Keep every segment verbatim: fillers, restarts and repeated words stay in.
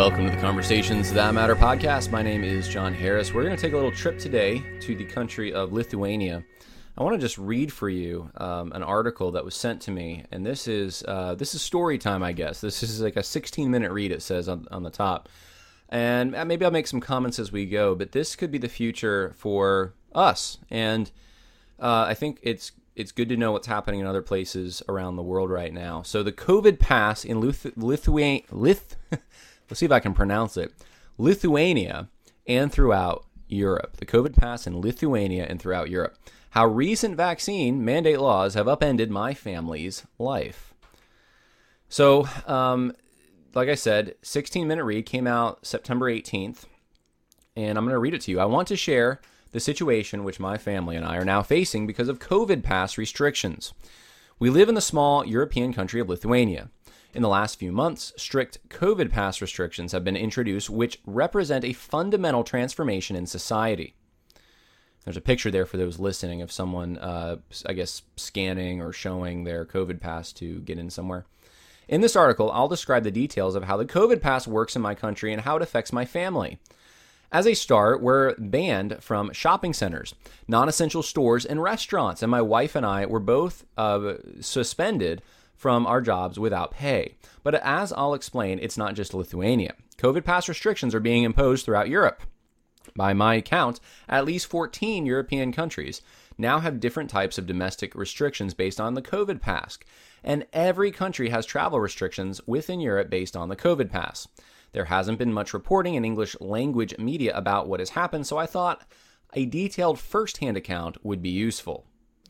Welcome to the Conversations That Matter podcast. My name is John Harris. We're going to take a little trip today to the country of Lithuania. I want to just read for you um, an article that was sent to me, and this is uh, this is story time, I guess. This is like a sixteen-minute read, it says on, on the top. And maybe I'll make some comments as we go, but this could be the future for us. And uh, I think it's it's good to know what's happening in other places around the world right now. So the COVID pass in Lithu- Lithuania... Lith- Let's see if I can pronounce it. Lithuania and throughout Europe. The COVID pass in Lithuania and throughout Europe. How recent vaccine mandate laws have upended my family's life. So, um, like I said, sixteen-minute read came out September eighteenth, and I'm going to read it to you. I want to share the situation which my family and I are now facing because of COVID pass restrictions. We live in the small European country of Lithuania. In the last few months, strict COVID pass restrictions have been introduced, which represent a fundamental transformation in society. There's a picture there for those listening of someone, uh, I guess, scanning or showing their COVID pass to get in somewhere. In this article, I'll describe the details of how the COVID pass works in my country and how it affects my family. As a start, we're banned from shopping centers, non-essential stores, and restaurants, and my wife and I were both uh, suspended from our jobs without pay. But as I'll explain, it's not just Lithuania. COVID pass restrictions are being imposed throughout Europe. By my count, at least fourteen European countries now have different types of domestic restrictions based on the COVID pass, and every country has travel restrictions within Europe based on the COVID pass. There hasn't been much reporting in English language media about what has happened, so I thought a detailed first-hand account would be useful.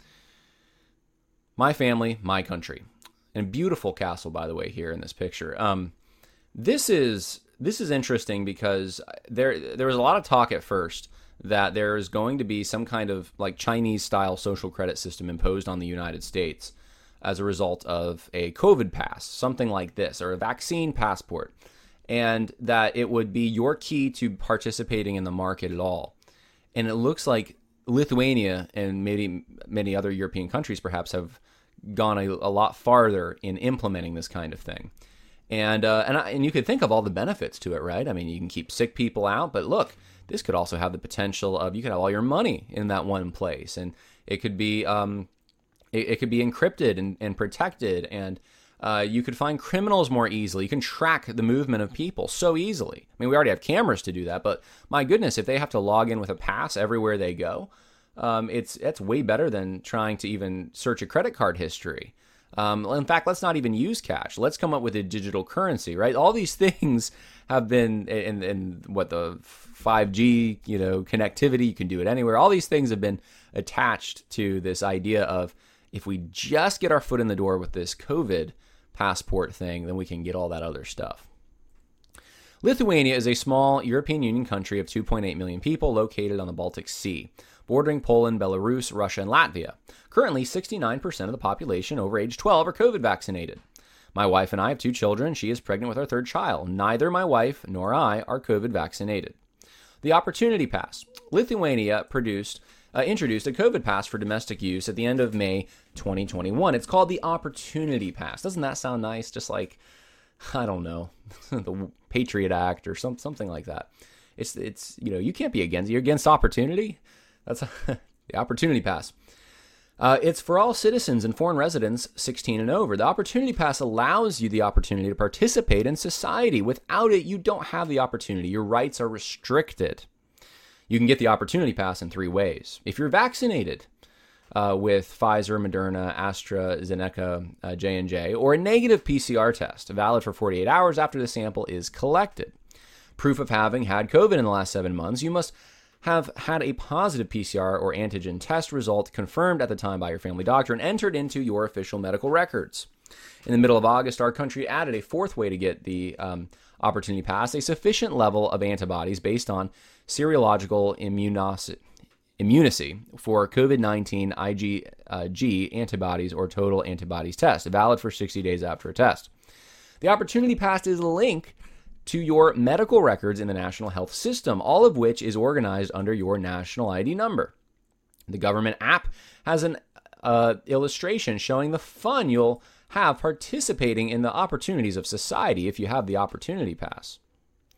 My family, my country. And a beautiful castle, by the way, here in this picture. Um, this is this is interesting because there there was a lot of talk at first that there is going to be some kind of like Chinese-style social credit system imposed on the United States as a result of a COVID pass, something like this, or a vaccine passport, and that it would be your key to participating in the market at all. And it looks like Lithuania and maybe many other European countries perhaps have gone a, a lot farther in implementing this kind of thing. And uh, and, I, and you could think of all the benefits to it, right? I mean, you can keep sick people out, but look, this could also have the potential of you could have all your money in that one place, and it could be um, it, it could be encrypted and, and protected, and uh, you could find criminals more easily. You can track the movement of people so easily. I mean, we already have cameras to do that, but my goodness, if they have to log in with a pass everywhere they go, Um, it's it's way better than trying to even search a credit card history. Um, in fact, let's not even use cash. Let's come up with a digital currency, right? All these things have been in, in what the five G, you know, connectivity. You can do it anywhere. All these things have been attached to this idea of if we just get our foot in the door with this COVID passport thing, then we can get all that other stuff. Lithuania is a small European Union country of two point eight million people located on the Baltic Sea, bordering Poland, Belarus, Russia, and Latvia. Currently, sixty-nine percent of the population over age twelve are COVID vaccinated. My wife and I have two children. She is pregnant with our third child. Neither my wife nor I are COVID vaccinated. The Opportunity Pass. Lithuania produced, uh, introduced a COVID pass for domestic use at the end of May twenty twenty-one. It's called the Opportunity Pass. Doesn't that sound nice? Just like, I don't know, the Patriot Act or some, something like that. It's, it's you know, you can't be against, you're against opportunity. That's a, the Opportunity Pass. Uh, it's for all citizens and foreign residents sixteen and over. The Opportunity Pass allows you the opportunity to participate in society. Without it, you don't have the opportunity. Your rights are restricted. You can get the Opportunity Pass in three ways. If you're vaccinated uh, with Pfizer, Moderna, AstraZeneca, uh, J and J, or a negative P C R test, valid for forty-eight hours after the sample is collected. Proof of having had COVID in the last seven months, you must have had a positive P C R or antigen test result confirmed at the time by your family doctor and entered into your official medical records. In the middle of August, our country added a fourth way to get the um, Opportunity Pass, a sufficient level of antibodies based on serological immunosi- immunocy for COVID nineteen IgG antibodies or total antibodies test, valid for sixty days after a test. The Opportunity Pass is a link to your medical records in the national health system, all of which is organized under your national I D number. The government app has an uh, illustration showing the fun you'll have participating in the opportunities of society if you have the Opportunity Pass.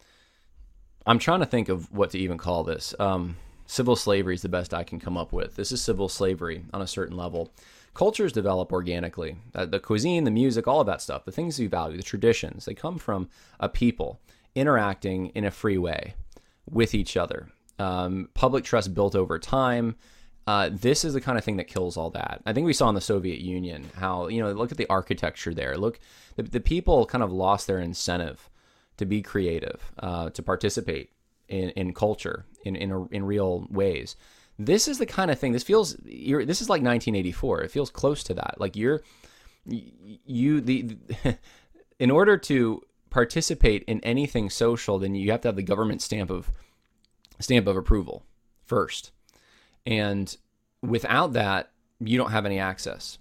I'm trying to think of what to even call this. Um, civil slavery is the best I can come up with. This is civil slavery on a certain level. Cultures develop organically. Uh, the cuisine, the music, all of that stuff, the things you value, the traditions, they come from a people interacting in a free way with each other. Um, public trust built over time. Uh, this is the kind of thing that kills all that. I think we saw in the Soviet Union how, you know, look at the architecture there. Look, the, the people kind of lost their incentive to be creative, uh, to participate in, in culture in in, a, in real ways. This is the kind of thing. This feels. You're, this is like nineteen eighty-four. It feels close to that. Like you're, you the, the in order to participate in anything social, then you have to have the government stamp of stamp of approval first. And without that, you don't have any access.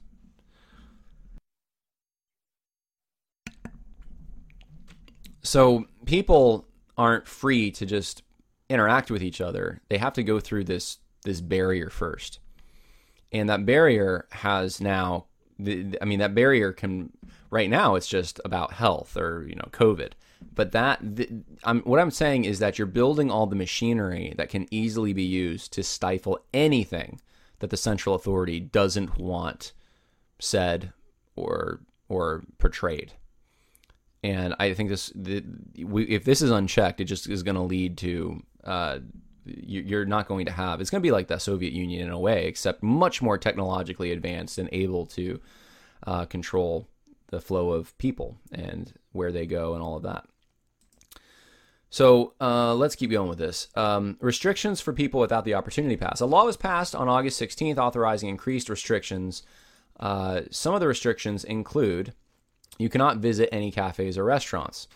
So people aren't free to just interact with each other. They have to go through this this barrier first. And that barrier has now, I mean, that barrier can, right now it's just about health or, you know, COVID. But that, I'm, what I'm saying is that you're building all the machinery that can easily be used to stifle anything that the central authority doesn't want said or or portrayed. And I think this, the, we, if this is unchecked, it just is going to lead to, uh, you, you're not going to have, it's going to be like the Soviet Union in a way, except much more technologically advanced and able to uh, control the flow of people and where they go and all of that. So uh, let's keep going with this. Um, restrictions for people without the opportunity pass. A law was passed on August sixteenth authorizing increased restrictions. Uh, some of the restrictions include you cannot visit any cafes or restaurants.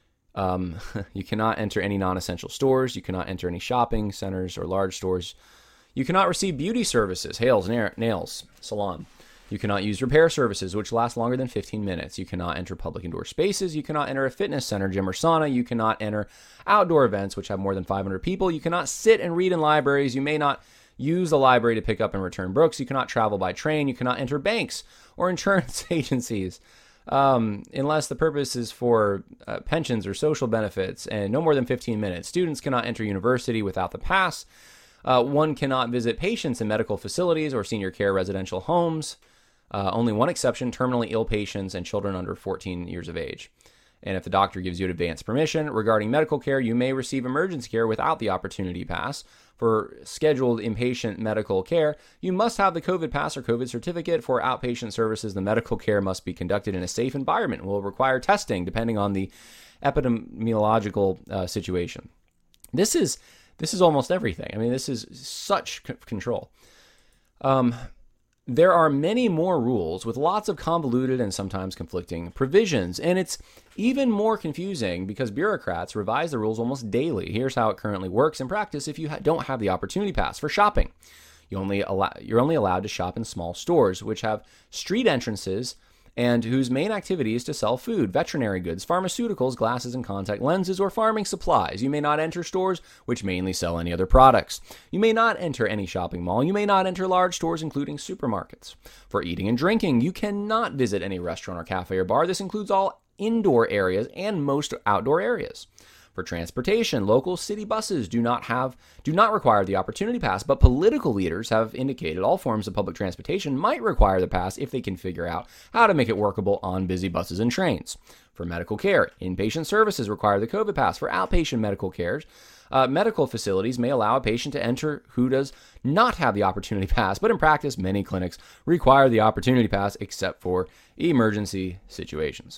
Um, you cannot enter any non-essential stores. You cannot enter any shopping centers or large stores. You cannot receive beauty services, hails, nails, salon. You cannot use repair services, which last longer than fifteen minutes. You cannot enter public indoor spaces. You cannot enter a fitness center, gym, or sauna. You cannot enter outdoor events, which have more than five hundred people. You cannot sit and read in libraries. You may not use the library to pick up and return books. You cannot travel by train. You cannot enter banks or insurance agencies um, unless the purpose is for uh, pensions or social benefits, and no more than fifteen minutes. Students cannot enter university without the pass. Uh, one cannot visit patients in medical facilities or senior care residential homes. Uh, only one exception, terminally ill patients and children under fourteen years of age. And if the doctor gives you advance permission regarding medical care, you may receive emergency care without the opportunity pass. For scheduled inpatient medical care, you must have the COVID pass or COVID certificate. For outpatient services, the medical care must be conducted in a safe environment and will require testing depending on the epidemiological uh, situation. This is this is almost everything. I mean, this is such c- control. Um... There are many more rules with lots of convoluted and sometimes conflicting provisions, and it's even more confusing because bureaucrats revise the rules almost daily. Here's how it currently works in practice if you ha- don't have the opportunity pass. For shopping, you only allow, you're only allowed to shop in small stores, which have street entrances and whose main activity is to sell food, veterinary goods, pharmaceuticals, glasses and contact lenses, or farming supplies. You may not enter stores which mainly sell any other products. You may not enter any shopping mall. You may not enter large stores, including supermarkets. For eating and drinking, you cannot visit any restaurant or cafe or bar. This includes all indoor areas and most outdoor areas. For transportation, local city buses do not have do not require the opportunity pass, but political leaders have indicated all forms of public transportation might require the pass if they can figure out how to make it workable on busy buses and trains. For medical care, inpatient services require the COVID pass. For outpatient medical care, uh, medical facilities may allow a patient to enter who does not have the opportunity pass, but in practice, many clinics require the opportunity pass except for emergency situations.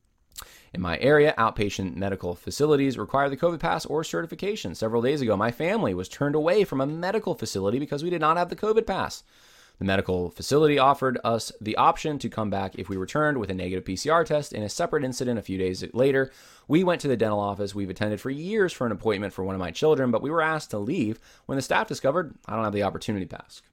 In my area, outpatient medical facilities require the COVID pass or certification. Several days ago, my family was turned away from a medical facility because we did not have the COVID pass. The medical facility offered us the option to come back if we returned with a negative P C R test. In a separate incident a few days later, we went to the dental office we've attended for years for an appointment for one of my children, but we were asked to leave when the staff discovered I don't have the opportunity pass.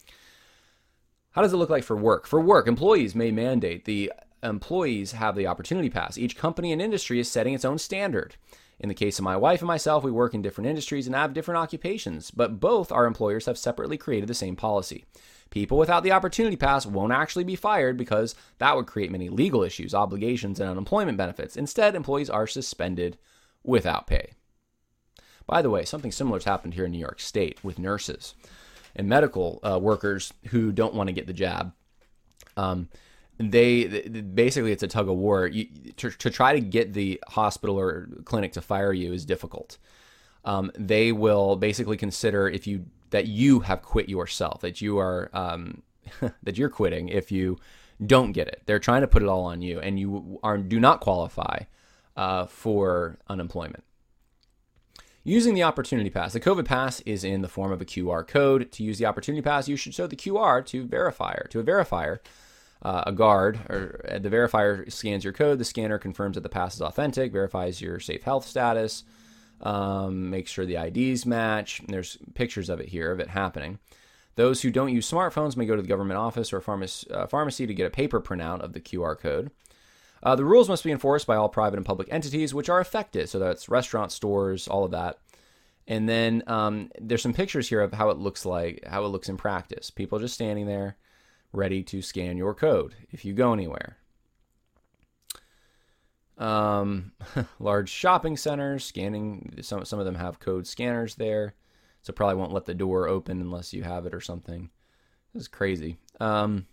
How does it look like for work? For work, employees may mandate the employees have the opportunity pass. Each company and industry is setting its own standard. In the case of my wife and myself, we work in different industries and have different occupations, but both our employers have separately created the same policy. People without the opportunity pass won't actually be fired because that would create many legal issues, obligations, and unemployment benefits. Instead, employees are suspended without pay. By the way, something similar has happened here in New York State with nurses and medical uh, workers who don't want to get the jab. Um, they, they basically, it's a tug of war. You, to, to try to get the hospital or clinic to fire you is difficult. Um, they will basically consider if you that you have quit yourself, that you are um, that you're quitting if you don't get it. They're trying to put it all on you, and you are do not qualify uh, for unemployment. Using the Opportunity Pass. The COVID Pass is in the form of a Q R code. To use the Opportunity Pass, you should show the Q R to verifier. To a verifier, uh, a guard, or the verifier scans your code. The scanner confirms that the pass is authentic, verifies your safe health status, um, makes sure the I Ds match. There's pictures of it here, of it happening. Those who don't use smartphones may go to the government office or pharmacy, uh, pharmacy to get a paper printout of the Q R code. Uh, the rules must be enforced by all private and public entities which are affected. So that's restaurants, stores, all of that. And then um, there's some pictures here of how it looks like, how it looks in practice. People just standing there ready to scan your code if you go anywhere. Um, large shopping centers, scanning. Some, some of them have code scanners there. So probably won't let the door open unless you have it or something. This is crazy. Um,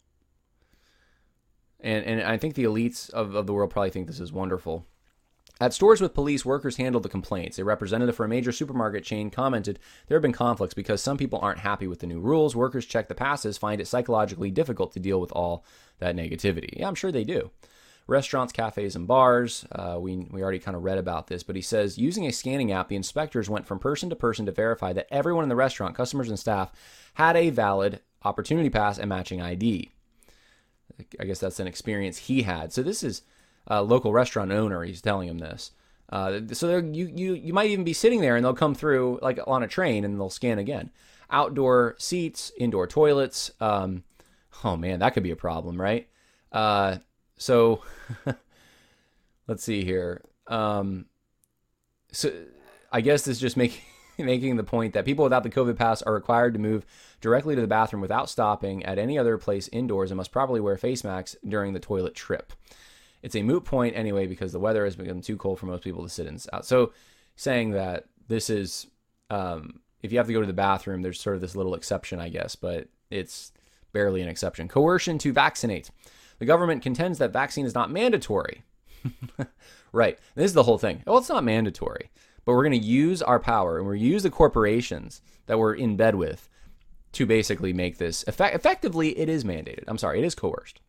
And and I think the elites of, of the world probably think this is wonderful. At stores with police, workers handled the complaints. A representative for a major supermarket chain commented, there have been conflicts because some people aren't happy with the new rules. Workers check the passes, find it psychologically difficult to deal with all that negativity. Yeah, I'm sure they do. Restaurants, cafes, and bars, uh, we, we already kind of read about this, but he says, using a scanning app, the inspectors went from person to person to verify that everyone in the restaurant, customers and staff, had a valid Opportunity Pass and matching I D. I guess that's an experience he had. So this is a local restaurant owner. He's telling him this. Uh, so you you you might even be sitting there and they'll come through like on a train and they'll scan again. Outdoor seats, indoor toilets. Um, oh man, that could be a problem, right? Uh, so let's see here. Um, so I guess this is just making making the point that people without the COVID pass are required to move directly to the bathroom without stopping at any other place indoors and must probably wear face masks during the toilet trip. It's a moot point anyway because the weather has become too cold for most people to sit in out. So saying that this is, um, if you have to go to the bathroom, there's sort of this little exception, I guess, but it's barely an exception. Coercion to vaccinate. The government contends that vaccine is not mandatory. Right. This is the whole thing. Well, it's not mandatory. But we're going to use our power and we're going to use the corporations that we're in bed with to basically make this effect- effectively. It is mandated. I'm sorry, it is coerced.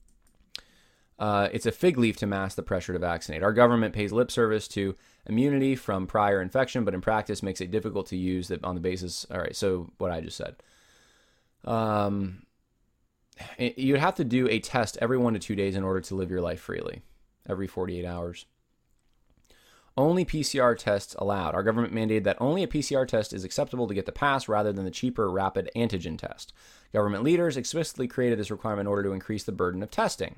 Uh, it's a fig leaf to mask the pressure to vaccinate. Our government pays lip service to immunity from prior infection, but in practice makes it difficult to use that on the basis. All right, so what I just said. Um, you'd have to do a test every one to two days in order to live your life freely, every forty-eight hours. Only P C R tests allowed. Our government mandated that only a P C R test is acceptable to get the pass rather than the cheaper rapid antigen test. Government leaders explicitly created this requirement in order to increase the burden of testing.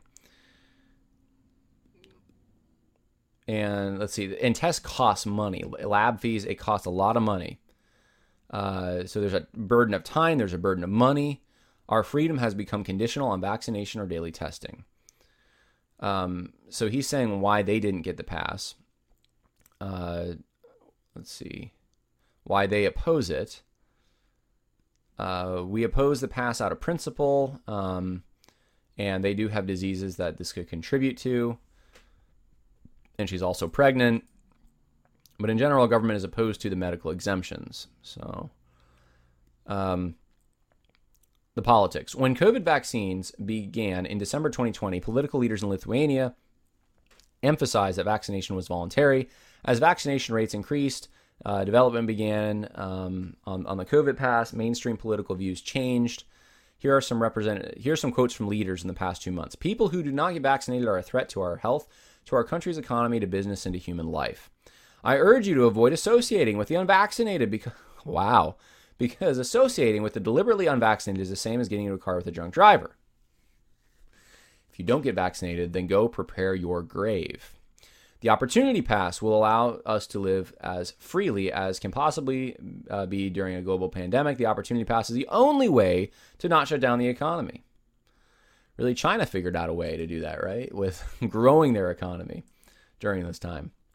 And let's see, and tests cost money. Lab fees, it costs a lot of money. Uh, so there's a burden of time, there's a burden of money. Our freedom has become conditional on vaccination or daily testing. Um, so he's saying why they didn't get the pass. Uh, let's see, why they oppose it. Uh, we oppose the pass out of principle, um, and they do have diseases that this could contribute to. And she's also pregnant. But in general, government is opposed to the medical exemptions. So, um, the politics. When COVID vaccines began in December twenty twenty, political leaders in Lithuania emphasized that vaccination was voluntary. As vaccination rates increased, uh, development began um, on, on the COVID pass. Mainstream political views changed. Here are some represent. Here are some quotes from leaders in the past two months. People who do not get vaccinated are a threat to our health, to our country's economy, to business, and to human life. I urge you to avoid associating with the unvaccinated because, wow, because associating with the deliberately unvaccinated is the same as getting into a car with a drunk driver. If you don't get vaccinated, then go prepare your grave. The Opportunity Pass will allow us to live as freely as can possibly uh, be during a global pandemic. The Opportunity Pass is the only way to not shut down the economy. Really, China figured out a way to do that, right? With growing their economy during this time.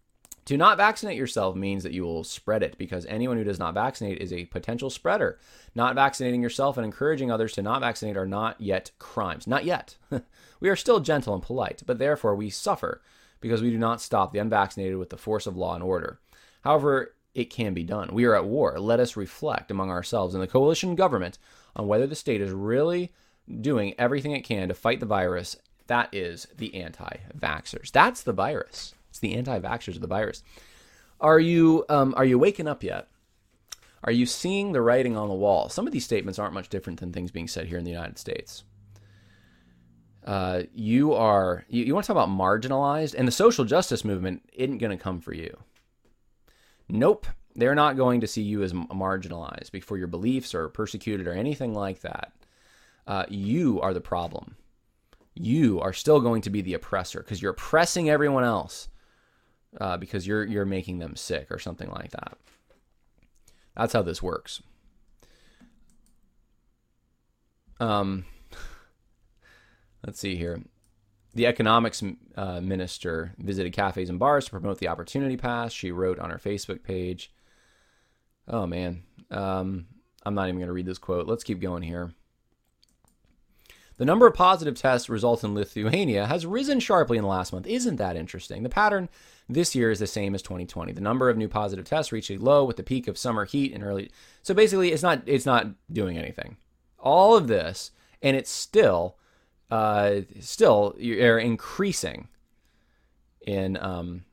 To not vaccinate yourself means that you will spread it, because anyone who does not vaccinate is a potential spreader. Not vaccinating yourself and encouraging others to not vaccinate are not yet crimes. Not yet. We are still gentle and polite, but therefore we suffer because we do not stop the unvaccinated with the force of law and order. However, it can be done. We are at war. Let us reflect among ourselves and the coalition government on whether the state is really doing everything it can to fight the virus. That is the anti-vaxxers. That's the virus. It's the anti-vaxxers of the virus. Are you um, are you waking up yet? Are you seeing the writing on the wall? Some of these statements aren't much different than things being said here in the United States. Uh, you are you, you want to talk about marginalized, and the social justice movement isn't going to come for you. Nope, they're not going to see you as marginalized before your beliefs or persecuted or anything like that. Uh, you are the problem. You are still going to be the oppressor because you're oppressing everyone else. Uh, because you're you're making them sick or something like that. That's how this works. Um, let's see here. The economics uh, minister visited cafes and bars to promote the Opportunity Pass. She wrote on her Facebook page. Oh man, um, I'm not even going to read this quote. Let's keep going here. The number of positive test results in Lithuania has risen sharply in the last month. Isn't that interesting? The pattern this year is the same as twenty twenty. The number of new positive tests reached a low with the peak of summer heat and early. So basically, it's not it's not doing anything. All of this, and it's still uh, still you're increasing in um,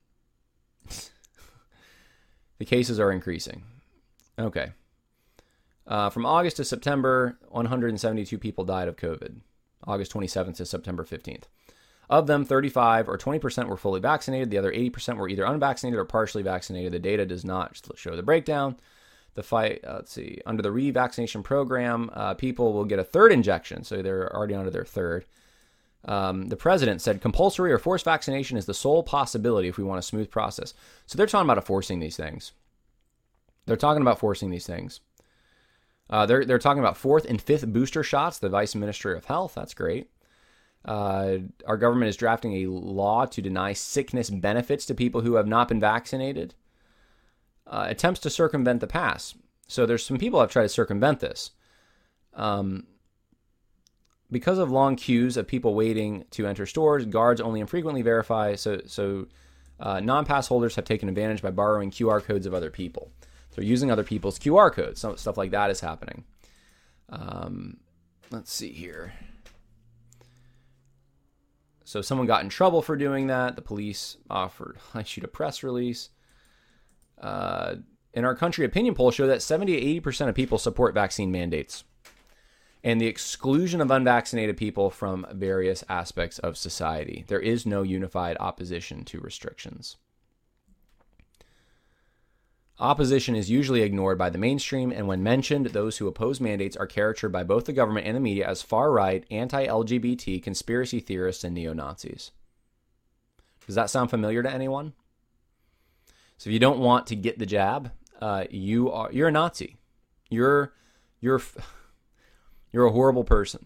the cases are increasing. Okay. Uh, from August to September, one hundred seventy-two people died of COVID. August twenty-seventh to September fifteenth. Of them, thirty-five or twenty percent were fully vaccinated. The other eighty percent were either unvaccinated or partially vaccinated. The data does not show the breakdown. The fight, uh, let's see, under the revaccination program, uh, people will get a third injection, so they're already under their third. Um, the president said compulsory or forced vaccination is the sole possibility if we want a smooth process. So they're talking about forcing these things. They're talking about forcing these things. Uh, they're they're talking about fourth and fifth booster shots. The Vice Minister of Health, that's great. Uh, our government is drafting a law to deny sickness benefits to people who have not been vaccinated. Uh, attempts to circumvent the pass. So there's some people have tried to circumvent this. Um, because of long queues of people waiting to enter stores, guards only infrequently verify. So so uh, non-pass holders have taken advantage by borrowing Q R codes of other people. They're using other people's Q R codes. So stuff like that is happening. Um, let's see here. So someone got in trouble for doing that. The police offered, I issued a press release. Uh, in our country, opinion polls show that seventy to eighty percent of people support vaccine mandates and the exclusion of unvaccinated people from various aspects of society. There is no unified opposition to restrictions. Opposition is usually ignored by the mainstream, and when mentioned, those who oppose mandates are caricatured by both the government and the media as far-right, anti-L G B T, conspiracy theorists, and neo-Nazis. Does that sound familiar to anyone? So if you don't want to get the jab, uh, you are you're a Nazi. You're you're you're a horrible person.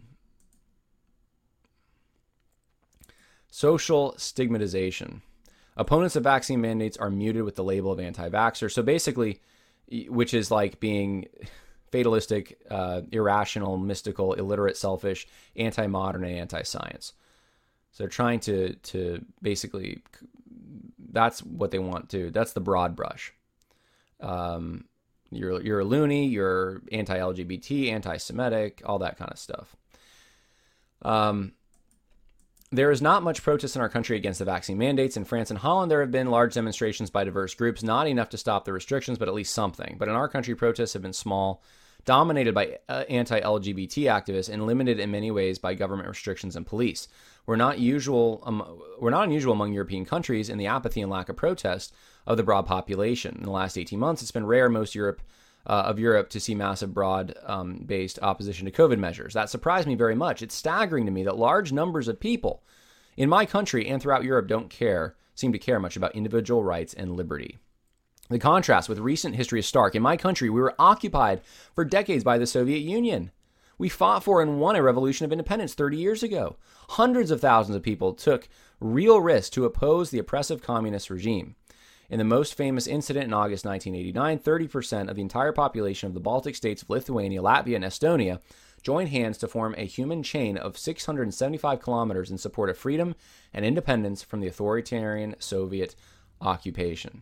Social stigmatization. Opponents of vaccine mandates are muted with the label of anti-vaxxer. So basically, which is like being fatalistic, uh, irrational, mystical, illiterate, selfish, anti-modern, and anti-science. So they're trying to to basically, that's what they want to. That's the broad brush. Um, you're you're a loony. You're anti-L G B T, anti-Semitic, all that kind of stuff. Um. There is not much protest in our country against the vaccine mandates. In France and Holland, there have been large demonstrations by diverse groups, not enough to stop the restrictions, but at least something. But in our country, protests have been small, dominated by uh, anti-L G B T activists, and limited in many ways by government restrictions and police. We're not usual. Um, we're not unusual among European countries in the apathy and lack of protest of the broad population. In the last eighteen months, it's been rare in most Europe uh, of Europe to see massive broad-based um, opposition to COVID measures. That surprised me very much. It's staggering to me that large numbers of people in my country and throughout Europe don't care, seem to care much about individual rights and liberty. The contrast with recent history is stark. In my country, we were occupied for decades by the Soviet Union. We fought for and won a revolution of independence thirty years ago. Hundreds of thousands of people took real risks to oppose the oppressive communist regime. In the most famous incident in August nineteen eighty-nine, thirty percent of the entire population of the Baltic states of Lithuania, Latvia, and Estonia joined hands to form a human chain of six hundred seventy-five kilometers in support of freedom and independence from the authoritarian Soviet occupation.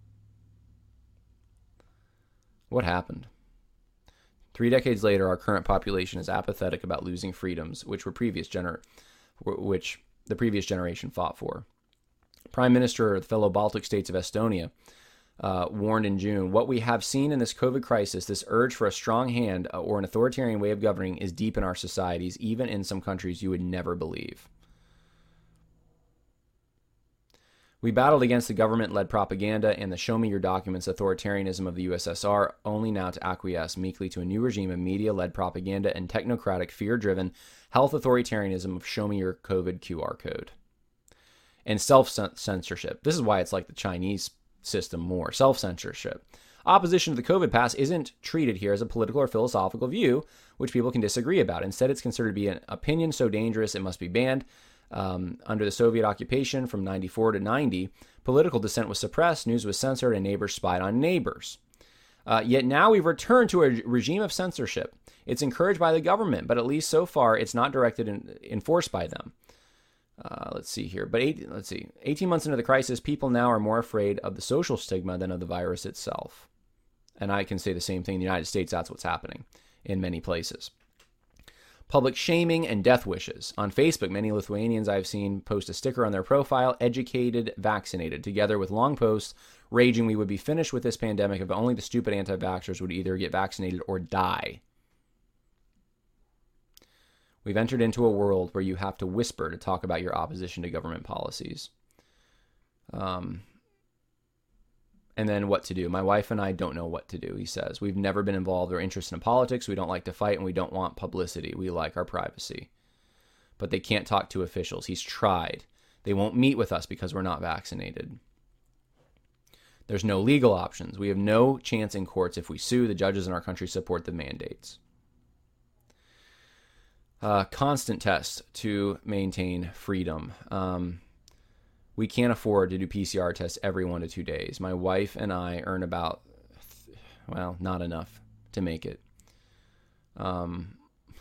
What happened? Three decades later, our current population is apathetic about losing freedoms, which were previous gener- which the previous generation fought for. Prime Minister of the fellow Baltic states of Estonia uh, warned in June, "What we have seen in this COVID crisis, this urge for a strong hand uh, or an authoritarian way of governing, is deep in our societies, even in some countries you would never believe." We battled against the government-led propaganda and the show me your documents authoritarianism of the U S S R, only now to acquiesce meekly to a new regime of media-led propaganda and technocratic, fear-driven health authoritarianism of show me your COVID Q R code. And self-censorship. This is why it's like the Chinese system more. Self-censorship. Opposition to the COVID pass isn't treated here as a political or philosophical view, which people can disagree about. Instead, it's considered to be an opinion so dangerous it must be banned. Um, under the Soviet occupation from ninety-four to ninety, political dissent was suppressed, news was censored, and neighbors spied on neighbors. Uh, yet now we've returned to a regime of censorship. It's encouraged by the government, but at least so far, it's not directed and enforced by them. Uh, let's see here. But eight, let's see. eighteen months into the crisis, people now are more afraid of the social stigma than of the virus itself. And I can say the same thing in the United States. That's what's happening in many places. Public shaming and death wishes. On Facebook, many Lithuanians I've seen post a sticker on their profile, educated, vaccinated, together with long posts raging we would be finished with this pandemic if only the stupid anti-vaxxers would either get vaccinated or die. We've entered into a world where you have to whisper to talk about your opposition to government policies. Um, and then what to do. My wife and I don't know what to do, he says. We've never been involved or interested in politics. We don't like to fight, and we don't want publicity. We like our privacy. But they can't talk to officials. He's tried. They won't meet with us because we're not vaccinated. There's no legal options. We have no chance in courts. If we sue, the judges in our country support the mandates. Uh, constant tests to maintain freedom. Um, we can't afford to do P C R tests every one to two days. My wife and I earn about, well, not enough to make it. Um,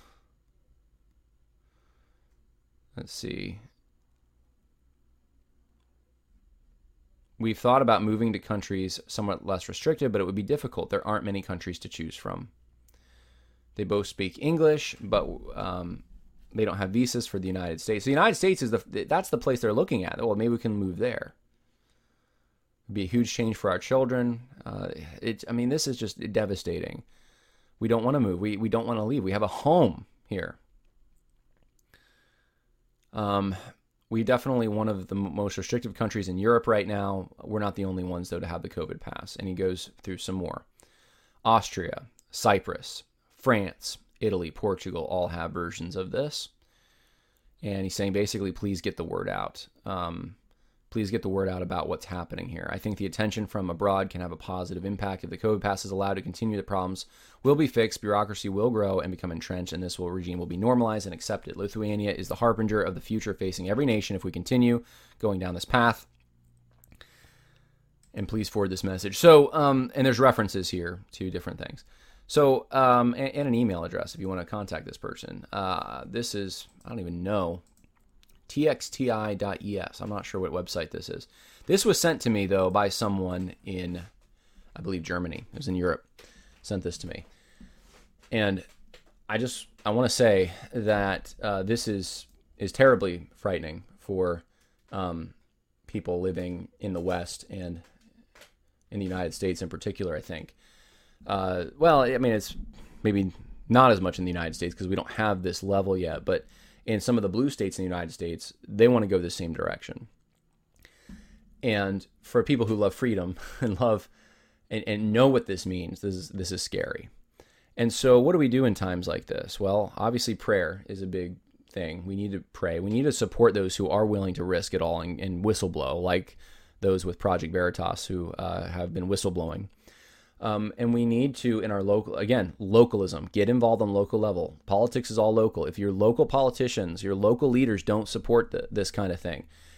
let's see. We've thought about moving to countries somewhat less restricted, but it would be difficult. There aren't many countries to choose from. They both speak English, but um, they don't have visas for the United States. The United States is the that's the place they're looking at. Well, maybe we can move there. It'd be a huge change for our children. Uh, it, I mean, this is just devastating. We don't want to move. We we don't want to leave. We have a home here. Um, we definitely one of the most restrictive countries in Europe right now. We're not the only ones though to have the COVID pass. And he goes through some more. Austria, Cyprus, France, Italy, Portugal all have versions of this. And he's saying basically, please get the word out. Um, please get the word out about what's happening here. I think the attention from abroad can have a positive impact. If the COVID pass is allowed to continue, the problems will be fixed, bureaucracy will grow and become entrenched, and this will, regime will be normalized and accepted. Lithuania is the harbinger of the future facing every nation if we continue going down this path. And please forward this message. So, um, and there's references here to different things. So, um, and, and an email address if you want to contact this person. Uh, this is, I don't even know, t x t i dot e s. I'm not sure what website this is. This was sent to me, though, by someone in, I believe, Germany. It was in Europe. Sent this to me. And I just, I want to say that uh, this is, is terribly frightening for um, people living in the West and in the United States in particular, I think. Uh, well, I mean, it's maybe not as much in the United States because we don't have this level yet, but in some of the blue states in the United States, they want to go the same direction. And for people who love freedom and love and, and know what this means, this is, this is scary. And so what do we do in times like this? Well, obviously prayer is a big thing. We need to pray. We need to support those who are willing to risk it all and, and whistleblow, like those with Project Veritas who uh, have been whistleblowing. Um, and we need to, in our local, again, localism, get involved on local level. Politics is all local. If your local politicians, your local leaders don't support the, this kind of thing,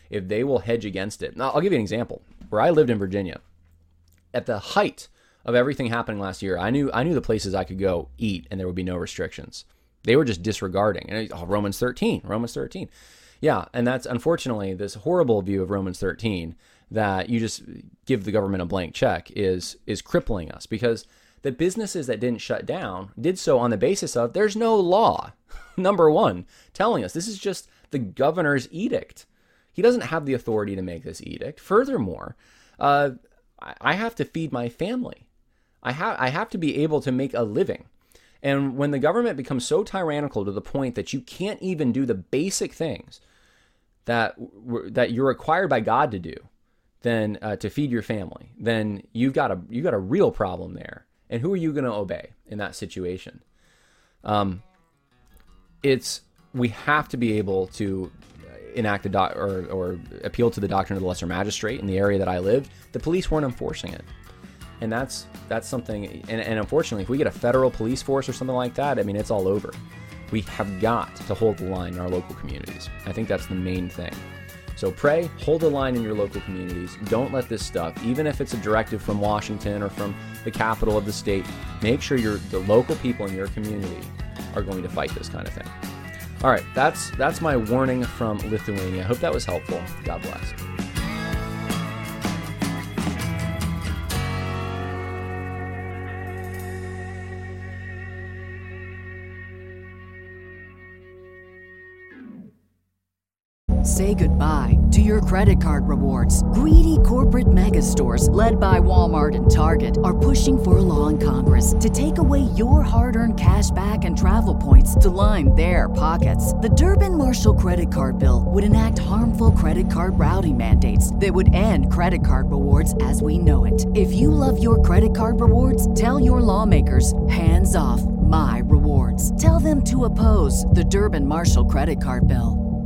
if they will hedge against it. Now, I'll give you an example. Where I lived in Virginia, at the height of everything happening last year, I knew I knew the places I could go eat and there would be no restrictions. They were just disregarding. And oh, Romans thirteen, Romans thirteen. Yeah, and that's unfortunately this horrible view of Romans thirteen that you just give the government a blank check is is crippling us, because the businesses that didn't shut down did so on the basis of there's no law, number one, telling us this is just the governor's edict. He doesn't have the authority to make this edict. Furthermore, uh, I have to feed my family. I have I have to be able to make a living. And when the government becomes so tyrannical to the point that you can't even do the basic things that that you're required by God to do, then uh, to feed your family, then you've got a you got a real problem there. And who are you going to obey in that situation? Um, it's we have to be able to enact a doc or, or appeal to the doctrine of the lesser magistrate. In the area that I lived, the police weren't enforcing it. And that's that's something, and, and unfortunately, if we get a federal police force or something like that, I mean, it's all over. We have got to hold the line in our local communities. I think that's the main thing. So pray, hold the line in your local communities. Don't let this stuff, even if it's a directive from Washington or from the capital of the state, make sure you're, the local people in your community are going to fight this kind of thing. All right, that's that's my warning from Lithuania. I hope that was helpful. God bless. Say goodbye to your credit card rewards. Greedy corporate mega stores, led by Walmart and Target, are pushing for a law in Congress to take away your hard-earned cash back and travel points to line their pockets. The Durbin-Marshall credit card bill would enact harmful credit card routing mandates that would end credit card rewards as we know it. If you love your credit card rewards, tell your lawmakers, hands off my rewards. Tell them to oppose the Durbin-Marshall credit card bill.